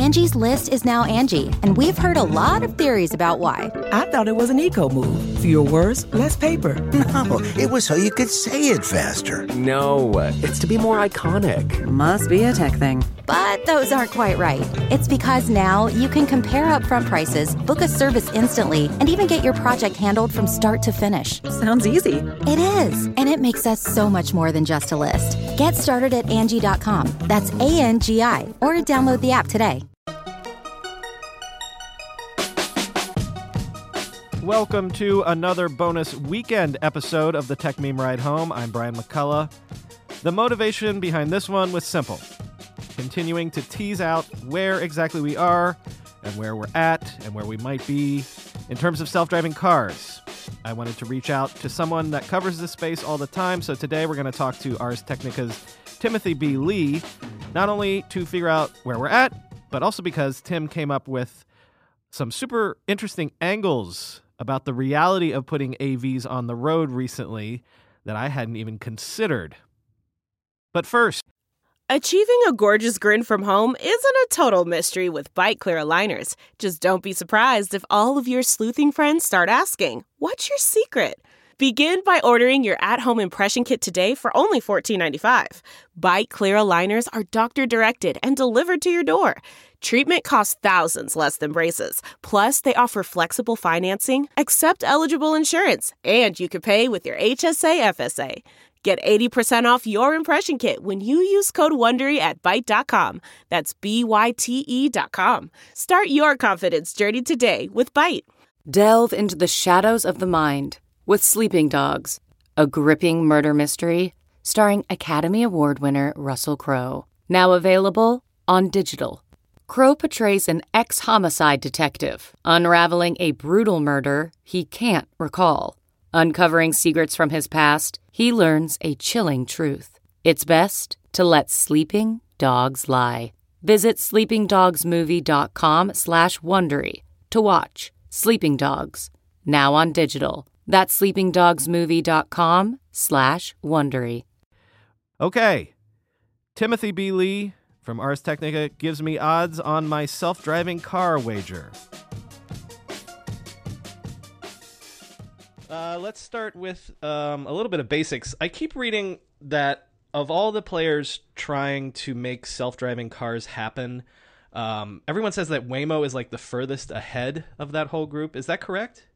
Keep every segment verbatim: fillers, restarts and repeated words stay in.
Angie's List is now Angie, and we've heard a lot of theories about why. I thought it was an eco move. Fewer words, less paper. No, it was so you could say it faster. No, it's to be more iconic. Must be a tech thing. But those aren't quite right. It's because now you can compare upfront prices, book a service instantly, and even get your project handled from start to finish. Sounds easy. It is, and it makes us so much more than just a list. Get started at Angie dot com. That's A N G I, or download the app today. Welcome to another bonus weekend episode of the Tech Meme Ride Home. I'm Brian McCullough. The motivation behind this one was simple. Continuing to tease out where exactly we are and where we're at and where we might be in terms of self-driving cars. I wanted to reach out to someone that covers this space all the time, so today we're going to talk to Ars Technica's Timothy B. Lee, not only to figure out where we're at, but also because Tim came up with some super interesting angles about the reality of putting A Vs on the road recently that I hadn't even considered. But first, achieving a gorgeous grin from home isn't a total mystery with Byte Clear aligners. Just don't be surprised if all of your sleuthing friends start asking, what's your secret? Begin by ordering your at-home impression kit today for only fourteen ninety-five. Byte Clear aligners are doctor-directed and delivered to your door. Treatment costs thousands less than braces. Plus, they offer flexible financing, accept eligible insurance, and you can pay with your H S A F S A. Get eighty percent off your impression kit when you use code WONDERY at byte dot com. That's B Y T E dot com. Start your confidence journey today with Byte. Delve into the shadows of the mind with Sleeping Dogs, a gripping murder mystery starring Academy Award winner Russell Crowe. Now available on digital. Crowe portrays an ex-homicide detective unraveling a brutal murder he can't recall. Uncovering secrets from his past, he learns a chilling truth. It's best to let sleeping dogs lie. Visit sleepingdogsmovie.com slash Wondery to watch Sleeping Dogs, now on digital. That's sleepingdogsmovie.com slash Wondery. okay, Timothy B. Lee from Ars Technica gives me odds on my self-driving car wager. Uh, let's start with um, a little bit of basics. I keep reading that of all the players trying to make self-driving cars happen, um, everyone says that Waymo is like the furthest ahead of that whole group. Is that correct?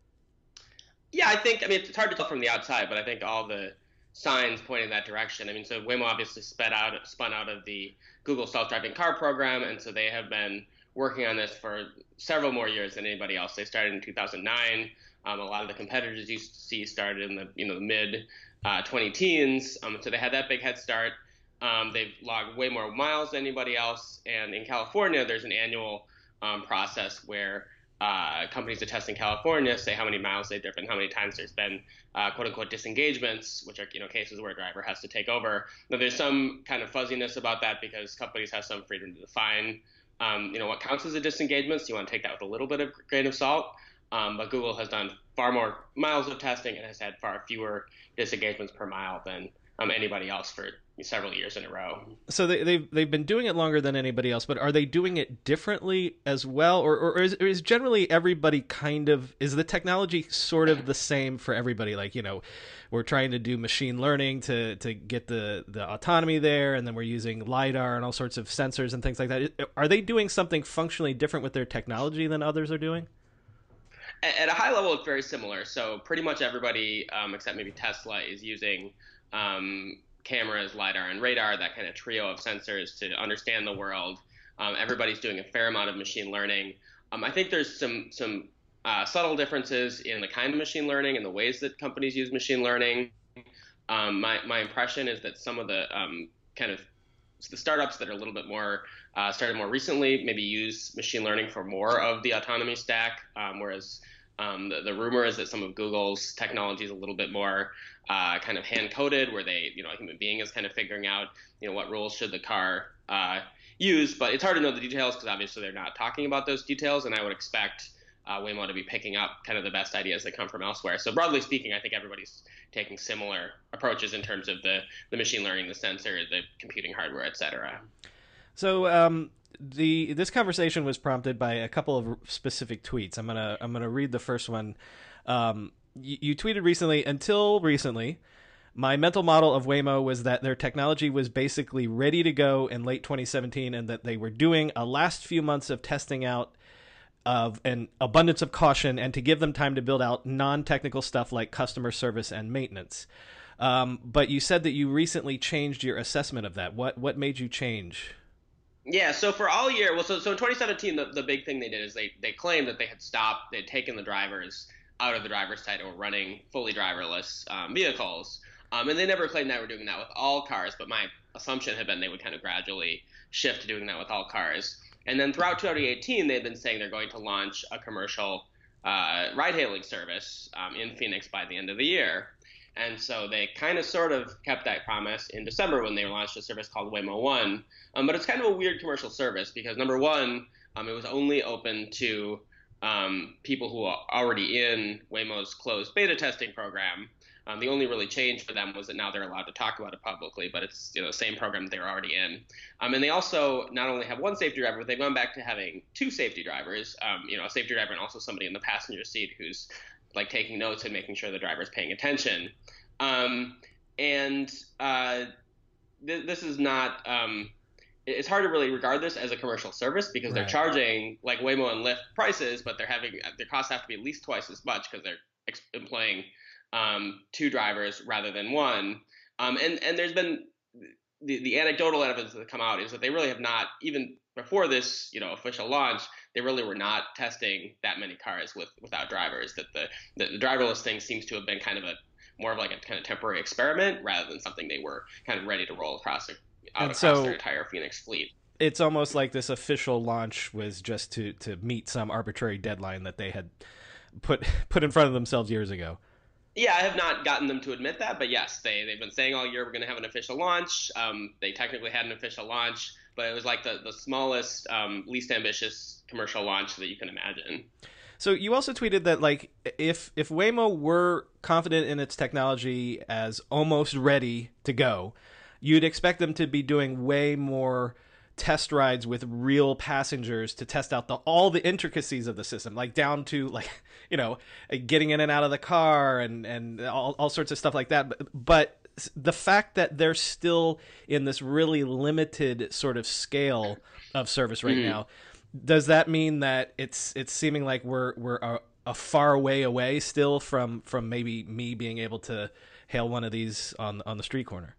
Yeah, I think, I mean, it's hard to tell from the outside, but I think all the signs point in that direction. I mean, so Waymo obviously sped out, spun out of the Google self-driving car program, and so they have been working on this for several more years than anybody else. They started in two thousand nine. Um, a lot of the competitors you see started in the you know the mid uh, twenty teens, um, so they had that big head start. Um, they've logged way more miles than anybody else, and in California, there's an annual um, process where uh, companies that test in California say how many miles they've driven, how many times there's been uh, quote unquote disengagements, which are you know cases where a driver has to take over. Now there's some kind of fuzziness about that because companies have some freedom to define um, you know what counts as a disengagement. So you want to take that with a little bit of grain of salt. Um, but Google has done far more miles of testing and has had far fewer disengagements per mile than um, anybody else for several years in a row. So they, they've they've been doing it longer than anybody else, but are they doing it differently as well, or or is, or is generally everybody kind of is the technology sort of the same for everybody? Like you know, we're trying to do machine learning to to get the the autonomy there, and then we're using LiDAR and all sorts of sensors and things like that. Are they doing something functionally different with their technology than others are doing? At a high level, it's very similar. So pretty much everybody, um, except maybe Tesla, is using um, cameras, LiDAR, and radar, that kind of trio of sensors to understand the world. Um, everybody's doing a fair amount of machine learning. Um, I think there's some some uh, subtle differences in the kind of machine learning and the ways that companies use machine learning. Um, my, my impression is that some of the um, kind of the startups that are a little bit more uh, started more recently maybe use machine learning for more of the autonomy stack, um, whereas um, the, the rumor is that some of Google's technology is a little bit more uh, kind of hand-coded, where they, you know, a human being is kind of figuring out, you know, what rules should the car uh, use. But it's hard to know the details because obviously they're not talking about those details, and I would expect uh, Waymo to be picking up kind of the best ideas that come from elsewhere. So broadly speaking, I think everybody's taking similar approaches in terms of the, the machine learning, the sensor, the computing hardware, et cetera. So um, the this conversation was prompted by a couple of specific tweets. I'm gonna I'm gonna read the first one. Um, you, you tweeted recently, until recently, my mental model of Waymo was that their technology was basically ready to go in late twenty seventeen, and that they were doing a last few months of testing out of an abundance of caution, and to give them time to build out non-technical stuff like customer service and maintenance. Um, but you said that you recently changed your assessment of that. What what made you change? Yeah, so for all year, well, so so in twenty seventeen, the, the big thing they did is they they claimed that they had stopped, they had taken the drivers out of the driver's side and were running fully driverless um, vehicles. Um, and they never claimed that we're doing that with all cars, but my assumption had been they would kind of gradually shift to doing that with all cars. And then throughout twenty eighteen, they've been saying they're going to launch a commercial uh, ride-hailing service um, in Phoenix by the end of the year. And so they kind of sort of kept that promise in December when they launched a service called Waymo One. Um, but it's kind of a weird commercial service because, number one, um, it was only open to um, people who are already in Waymo's closed beta testing program. Um, the only really change for them was that now they're allowed to talk about it publicly, but it's, you know, the same program that they were already in. Um, and they also not only have one safety driver, but they've gone back to having two safety drivers, um, you know, a safety driver and also somebody in the passenger seat who's like taking notes and making sure the driver's paying attention. Um, and uh, th- this is not um, – it's hard to really regard this as a commercial service because right. they're charging like Waymo and Lyft prices, but they're having – their costs have to be at least twice as much because they're ex- employing – Um, two drivers rather than one. Um, and, and there's been the, the anecdotal evidence that come out is that they really have not, even before this, you know, official launch, they really were not testing that many cars with without drivers. That the, the, the driverless thing seems to have been kind of a more of like a kind of temporary experiment rather than something they were kind of ready to roll across, out and across so their entire Phoenix fleet. It's almost like this official launch was just to, to meet some arbitrary deadline that they had put put in front of themselves years ago. Yeah, I have not gotten them to admit that, but yes, they, they've been saying all year we're going to have an official launch. Um, they technically had an official launch, but it was like the, the smallest, um, least ambitious commercial launch that you can imagine. So you also tweeted that, like, if if Waymo were confident in its technology as almost ready to go, you'd expect them to be doing way more test rides with real passengers to test out the all the intricacies of the system, like down to like, you know, getting in and out of the car and and all, all sorts of stuff like that. But, but the fact that they're still in this really limited sort of scale of service right mm-hmm. now, does that mean that it's it's seeming like we're we're a, a far way away still from from maybe me being able to hail one of these on on the street corner?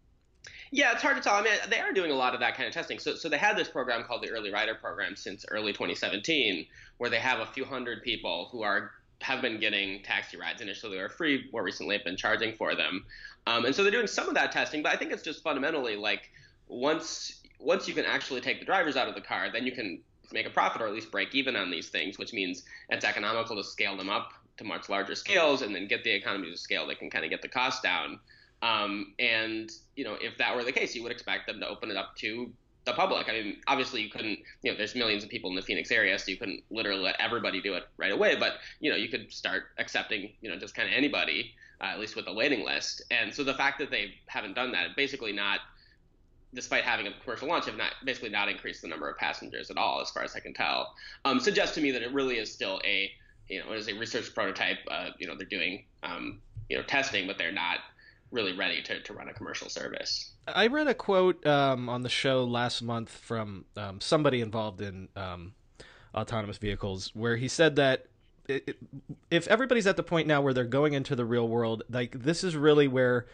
Yeah, it's hard to tell. I mean, they are doing a lot of that kind of testing. So, so they had this program called the Early Rider Program since early twenty seventeen, where they have a few hundred people who are have been getting taxi rides. Initially, they were free. More recently, have been charging for them. Um, and so they're doing some of that testing. But I think it's just fundamentally like once once you can actually take the drivers out of the car, then you can make a profit or at least break even on these things, which means it's economical to scale them up to much larger scales and then get the economies of scale that can kind of get the cost down. Um, and, you know, if that were the case, you would expect them to open it up to the public. I mean, obviously you couldn't, you know, there's millions of people in the Phoenix area, so you couldn't literally let everybody do it right away. But, you know, you could start accepting, you know, just kind of anybody, uh, at least with a waiting list. And so the fact that they haven't done that, basically not, despite having a commercial launch, have not basically not increased the number of passengers at all, as far as I can tell, um, suggests to me that it really is still a, you know, it is a research prototype. Uh, you know, they're doing, um, you know, testing, but they're not really ready to, to run a commercial service. I read a quote um, on the show last month from um, somebody involved in um, autonomous vehicles where he said that it, it, if everybody's at the point now where they're going into the real world, like this is really where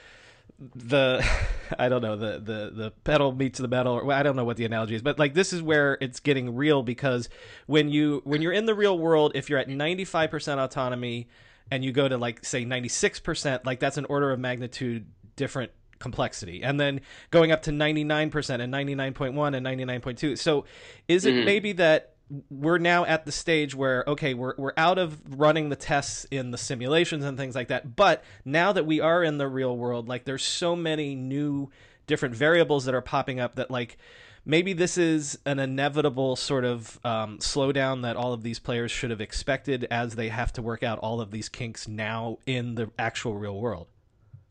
the, I don't know, the, the, the pedal meets the metal, or well, I don't know what the analogy is, but like this is where it's getting real because when you, when you're in the real world, if you're at ninety-five percent autonomy, and you go to like say ninety-six percent, like that's an order of magnitude different complexity. And then going up to ninety-nine percent and ninety-nine point one and ninety-nine point two. So is it mm-hmm. maybe that we're now at the stage where, okay, we're we're out of running the tests in the simulations and things like that, but now that we are in the real world, like there's so many new different variables that are popping up that like maybe this is an inevitable sort of um, slowdown that all of these players should have expected as they have to work out all of these kinks now in the actual real world.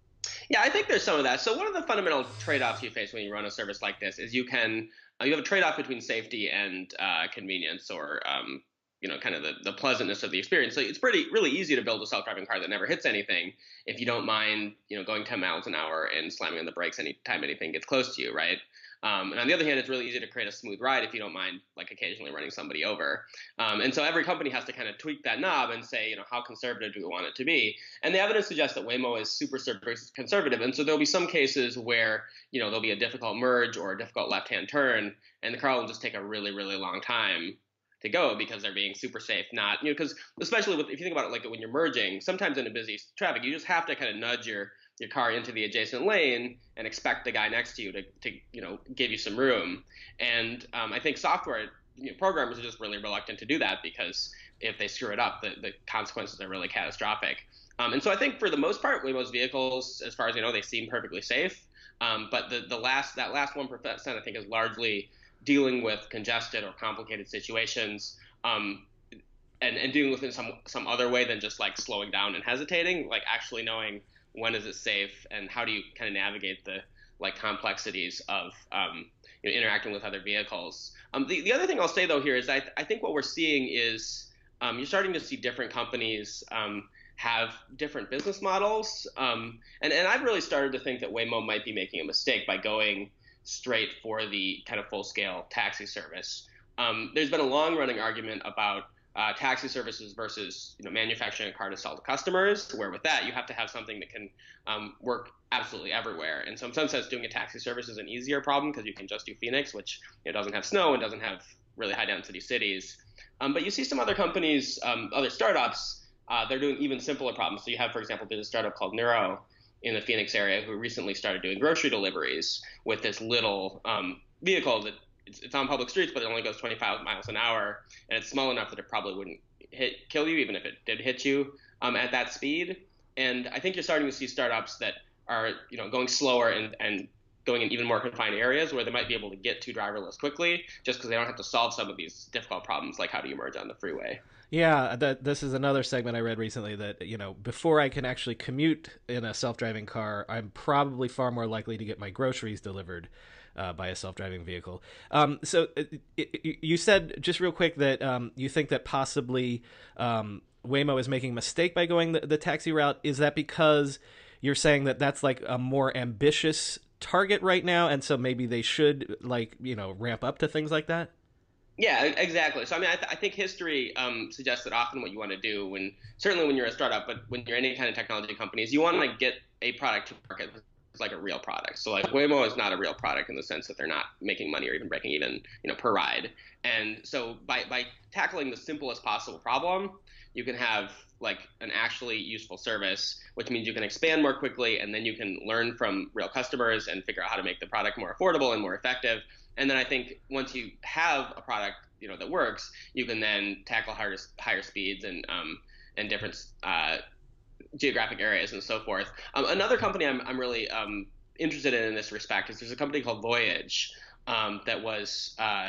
Yeah, I think there's some of that. So one of the fundamental trade-offs you face when you run a service like this is you can uh, you have a trade-off between safety and uh, convenience, or um, you know, kind of the, the pleasantness of the experience. So it's pretty really easy to build a self-driving car that never hits anything if you don't mind, you know, going ten miles an hour and slamming on the brakes anytime anything gets close to you, right? Um, and on the other hand, it's really easy to create a smooth ride if you don't mind, like, occasionally running somebody over. Um, and so every company has to kind of tweak that knob and say, you know, how conservative do we want it to be? And the evidence suggests that Waymo is super, super conservative. And so there'll be some cases where, you know, there'll be a difficult merge or a difficult left-hand turn, and the car will just take a really, really long time to go because they're being super safe. Not, you know, because especially with, if you think about it, like when you're merging, sometimes in a busy traffic, you just have to kind of nudge your your car into the adjacent lane and expect the guy next to you to, to you know, give you some room. And um, I think software you know, programmers are just really reluctant to do that because if they screw it up, the, the consequences are really catastrophic. Um, and so I think for the most part, Waymo's vehicles, as far as I know, they seem perfectly safe. Um, but the, the last that last one percent, I think, is largely dealing with congested or complicated situations, um, and, and dealing with it in some, some other way than just like slowing down and hesitating, like actually knowing when is it safe and how do you kind of navigate the like complexities of um, you know, interacting with other vehicles. Um, the, the other thing I'll say, though, here is I, th- I think what we're seeing is um, you're starting to see different companies um, have different business models. Um, and, and I've really started to think that Waymo might be making a mistake by going straight for the kind of full-scale taxi service. Um, there's been a long-running argument about Uh, taxi services versus you know manufacturing a car to sell to customers, where with that you have to have something that can um, work absolutely everywhere. And so in some sense doing a taxi service is an easier problem because you can just do Phoenix, which you know, doesn't have snow and doesn't have really high density cities. Um, but you see some other companies, um, other startups, uh, they're doing even simpler problems. So you have, for example, there's a startup called Nuro in the Phoenix area who recently started doing grocery deliveries with this little um, vehicle that It's, it's on public streets, but it only goes twenty-five miles an hour, and it's small enough that it probably wouldn't hit kill you, even if it did hit you um, at that speed. And I think you're starting to see startups that are, you know, going slower and, and going in even more confined areas where they might be able to get to driverless quickly, just because they don't have to solve some of these difficult problems, like how do you merge on the freeway. Yeah, that, this is another segment I read recently that, you know, before I can actually commute in a self-driving car, I'm probably far more likely to get my groceries delivered Uh, by a self-driving vehicle. Um, so it, it, you said just real quick that um, you think that possibly um, Waymo is making a mistake by going the, the taxi route. Is that because you're saying that that's like a more ambitious target right now, and so maybe they should like you know ramp up to things like that? Yeah, exactly. So I mean, I, th- I think history um, suggests that often what you want to do when certainly when you're a startup, but when you're any kind of technology company, is you want to get a product to market like a real product. So like Waymo is not a real product in the sense that they're not making money or even breaking even, you know, per ride. And so by, by tackling the simplest possible problem, you can have like an actually useful service, which means you can expand more quickly, and then you can learn from real customers and figure out how to make the product more affordable and more effective. And then I think once you have a product, you know, that works, you can then tackle higher, higher speeds and, um, and different, uh, geographic areas and so forth. Um, another company I'm, I'm really um, interested in in this respect is there's a company called Voyage um, that was uh,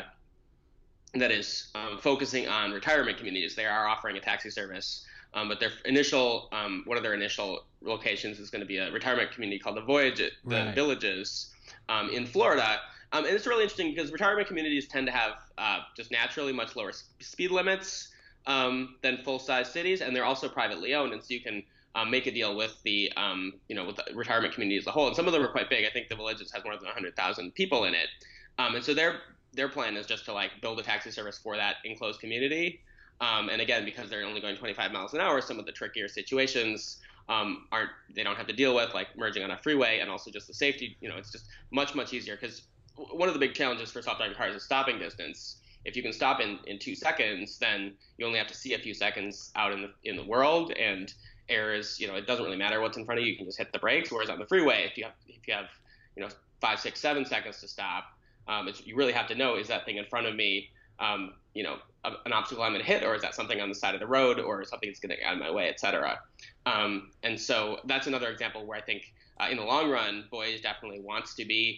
that is um, focusing on retirement communities. They are offering a taxi service, um, but their initial um, one of their initial locations is going to be a retirement community called the Voyage, the right. Villages um, in Florida. Um, and it's really interesting because retirement communities tend to have uh, just naturally much lower speed limits um, than full-size cities, and they're also privately owned, and so you can Um, make a deal with the, um, you know, with the retirement community as a whole. And some of them are quite big. I think the Villages has more than one hundred thousand people in it. Um, and so their their plan is just to like build a taxi service for that enclosed community. Um, and again, because they're only going twenty-five miles an hour, some of the trickier situations um, aren't, they don't have to deal with, like merging on a freeway, and also just the safety, you know, it's just much, much easier because one of the big challenges for self-driving cars is stopping distance. If you can stop in, in two seconds, then you only have to see a few seconds out in the in the world, and errors, you know, it doesn't really matter what's in front of you. You can just hit the brakes. Whereas on the freeway, if you have, if you have, you know, five, six, seven seconds to stop, um, it's, you really have to know, is that thing in front of me, um, you know, a, an obstacle I'm going to hit, or is that something on the side of the road, or something that's going to get out of my way, et cetera. Um, and so that's another example where I think uh, in the long run, Voyage definitely wants to be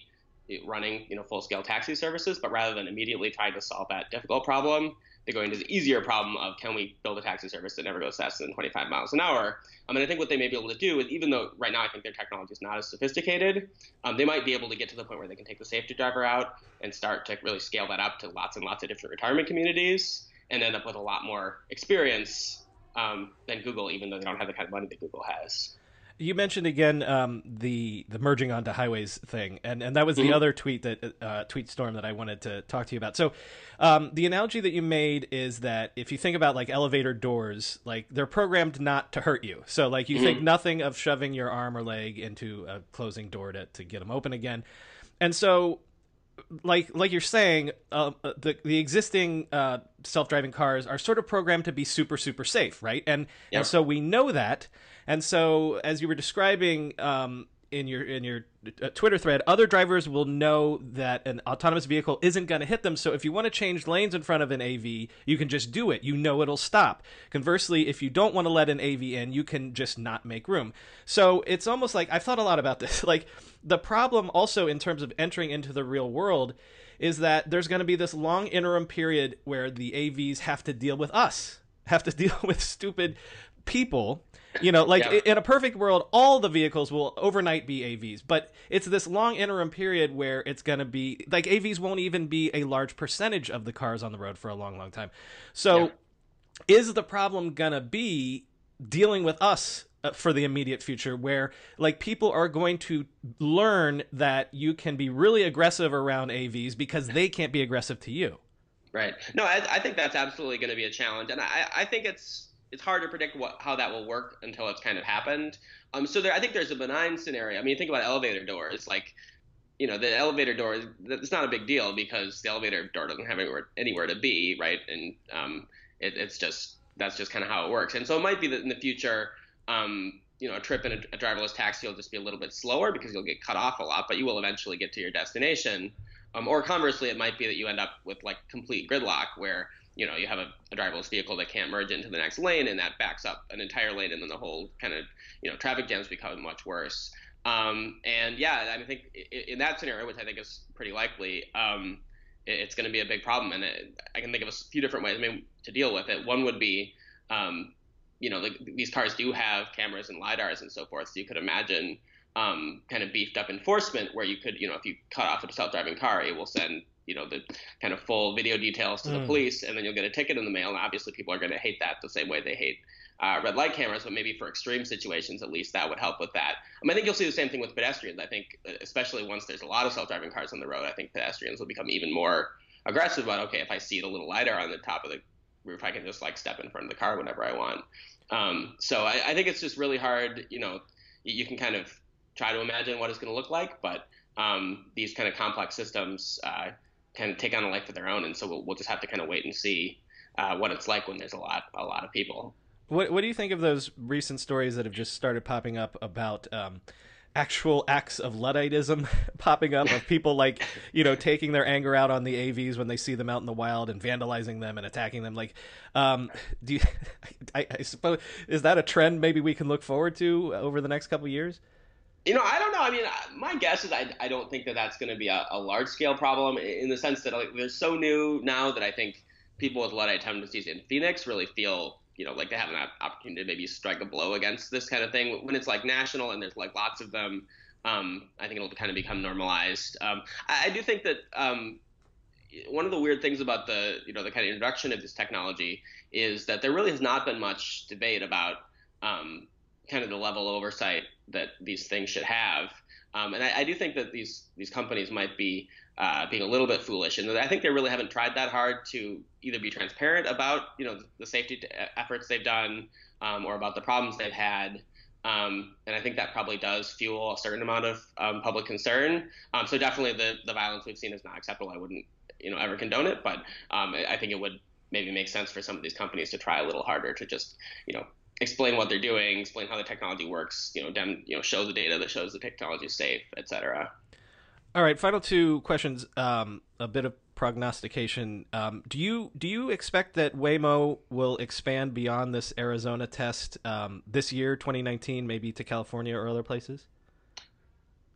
running, you know, full-scale taxi services, but rather than immediately trying to solve that difficult problem, they're going to the easier problem of, can we build a taxi service that never goes faster than twenty-five miles an hour? I mean, I think what they may be able to do is, even though right now I think their technology is not as sophisticated, um, they might be able to get to the point where they can take the safety driver out and start to really scale that up to lots and lots of different retirement communities and end up with a lot more experience um, than Google, even though they don't have the kind of money that Google has. You mentioned again um, the the merging onto highways thing, and, and that was the mm-hmm. other tweet that uh, tweet storm that I wanted to talk to you about. So um, the analogy that you made is that if you think about like elevator doors, like they're programmed not to hurt you. So like you mm-hmm. think nothing of shoving your arm or leg into a closing door to, to get them open again. And so like like you're saying, uh, the the existing uh, self-driving cars are sort of programmed to be super, super safe, right? And yep. and so we know that. And so, as you were describing um, in your in your uh, Twitter thread, other drivers will know that an autonomous vehicle isn't going to hit them. So if you want to change lanes in front of an A V, you can just do it. You know it'll stop. Conversely, if you don't want to let an A V in, you can just not make room. So it's almost like, I've thought a lot about this. Like the problem also in terms of entering into the real world is that there's going to be this long interim period where the A Vs have to deal with us, have to deal with stupid people. You know, like yeah. in a perfect world, all the vehicles will overnight be A Vs, but it's this long interim period where it's going to be like A Vs won't even be a large percentage of the cars on the road for a long, long time. So yeah. is the problem going to be dealing with us for the immediate future where like people are going to learn that you can be really aggressive around A Vs because they can't be aggressive to you? Right. No, I, I think that's absolutely going to be a challenge. And I, I think it's, it's hard to predict what how that will work until it's kind of happened. Um, so there, I think there's a benign scenario. I mean, think about elevator doors. Like, you know, the elevator door, it's not a big deal because the elevator door doesn't have anywhere, anywhere to be, right? And um, it, it's just, that's just kind of how it works. And so it might be that in the future, um, you know, a trip in a, a driverless taxi will just be a little bit slower because you'll get cut off a lot, but you will eventually get to your destination. Um, or conversely, it might be that you end up with like complete gridlock where, you know, you have a, a driverless vehicle that can't merge into the next lane and that backs up an entire lane and then the whole kind of, you know, traffic jams become much worse. Um, and yeah, I think in, in that scenario, which I think is pretty likely, um, it, it's going to be a big problem. And it, I can think of a few different ways I mean, to deal with it. One would be, um, you know, like these cars do have cameras and LiDARs and so forth. So you could imagine um, kind of beefed up enforcement where you could, you know, if you cut off a self-driving car, it will send you know, the kind of full video details to the mm. police, and then you'll get a ticket in the mail. And obviously people are going to hate that the same way they hate uh, red light cameras, but maybe for extreme situations, at least that would help with that. Um, I think you'll see the same thing with pedestrians. I think, especially once there's a lot of self-driving cars on the road, I think pedestrians will become even more aggressive about, okay, if I see the little LiDAR on the top of the roof, I can just like step in front of the car whenever I want. Um, so I, I think it's just really hard. You know, you, you can kind of try to imagine what it's going to look like, but um, these kind of complex systems uh, kind of take on a life of their own, and so we'll, we'll just have to kind of wait and see uh, what it's like when there's a lot, a lot of people. What What do you think of those recent stories that have just started popping up about um, actual acts of Ludditism popping up of people like, you know, taking their anger out on the A Vs when they see them out in the wild and vandalizing them and attacking them? Like, um, do you, I, I suppose, is that a trend maybe we can look forward to over the next couple of years? You know, I don't know. I mean, my guess is I, I don't think that that's going to be a, a large-scale problem in the sense that like, they're so new now that I think people with Luddite tendencies in Phoenix really feel, you know, like they have an opportunity to maybe strike a blow against this kind of thing. When it's like national and there's like lots of them, um, I think it'll kind of become normalized. Um, I, I do think that um, one of the weird things about the, you know, the kind of introduction of this technology is that there really has not been much debate about um, kind of the level of oversight that these things should have. Um, and I, I do think that these these companies might be uh, being a little bit foolish. And I think they really haven't tried that hard to either be transparent about, you know, the safety efforts they've done um, or about the problems they've had. Um, and I think that probably does fuel a certain amount of um, public concern. Um, so definitely the, the violence we've seen is not acceptable. I wouldn't, you know, ever condone it. But um, I think it would maybe make sense for some of these companies to try a little harder to just, you know, explain what they're doing, explain how the technology works, you know, dem, you know, show the data that shows the technology is safe, et cetera. All right, final two questions. Um, a bit of prognostication. Um, do you do you expect that Waymo will expand beyond this Arizona test um, this year, twenty nineteen, maybe to California or other places?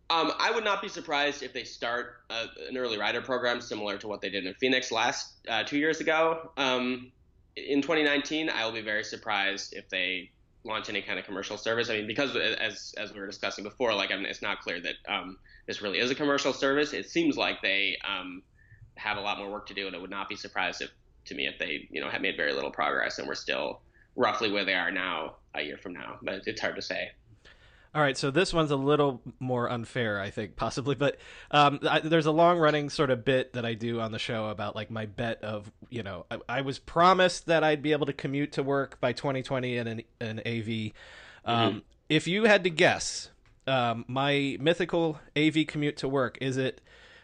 Um, I would not be surprised if they start a, an early rider program similar to what they did in Phoenix last uh, two years ago. Um, in twenty nineteen, I will be very surprised if they launch any kind of commercial service. I mean, because as as we were discussing before, like I mean, it's not clear that um, this really is a commercial service. It seems like they um, have a lot more work to do, and I would not be surprised if, to me, if they you know have made very little progress and we're still roughly where they are now a year from now. But it's hard to say. All right, so this one's a little more unfair, I think, possibly, but um, I, there's a long-running sort of bit that I do on the show about, like, my bet of, you know, I, I was promised that I'd be able to commute to work by twenty twenty in an, an A V. Um, mm-hmm. If you had to guess, um, my mythical A V commute to work, is it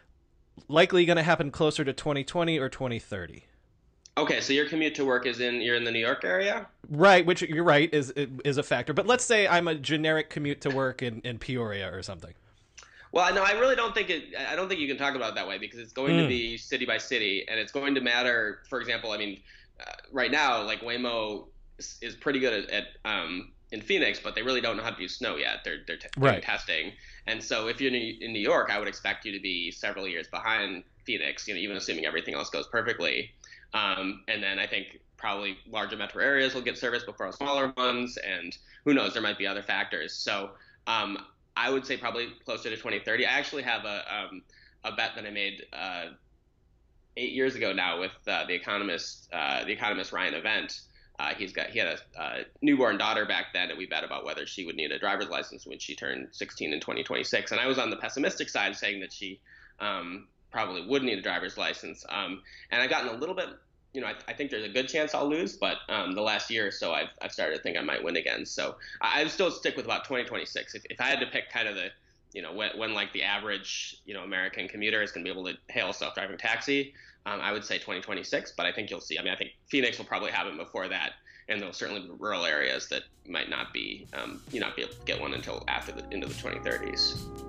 likely going to happen closer to twenty twenty or twenty thirty? Okay, so your commute to work is in, you're in the New York area? Right, which you're right, is is a factor. But let's say I'm a generic commute to work in, in Peoria or something. Well, no, I really don't think it, I don't think you can talk about it that way because it's going mm. to be city by city, and it's going to matter. For example, I mean, uh, right now, like Waymo is, is pretty good at, at um, in Phoenix, but they really don't know how to do snow yet. They're they're t- doing right. testing, and so if you're in New York, I would expect you to be several years behind Phoenix. You know, even assuming everything else goes perfectly. Um, and then I think probably larger metro areas will get service before smaller ones, and who knows, there might be other factors. So um, I would say probably closer to twenty thirty. I actually have a um, a bet that I made uh, eight years ago now with uh, the economist, uh, the economist Ryan Event. Uh, he's got he had a, a newborn daughter back then, and we bet about whether she would need a driver's license when she turned sixteen in twenty twenty-six. And I was on the pessimistic side, saying that she um, probably would need a driver's license. Um, and I've gotten a little bit, you know, I, I think there's a good chance I'll lose, but um, the last year or so I've, I've started to think I might win again. So I, I'd still stick with about twenty twenty-six. If, if I had to pick kind of the, you know, when, when like the average, you know, American commuter is going to be able to hail a self-driving taxi, um, I would say twenty twenty-six, but I think you'll see. I mean, I think Phoenix will probably have it before that. And there'll certainly be rural areas that might not be, um, you not be able to get one until after the into the twenty thirties.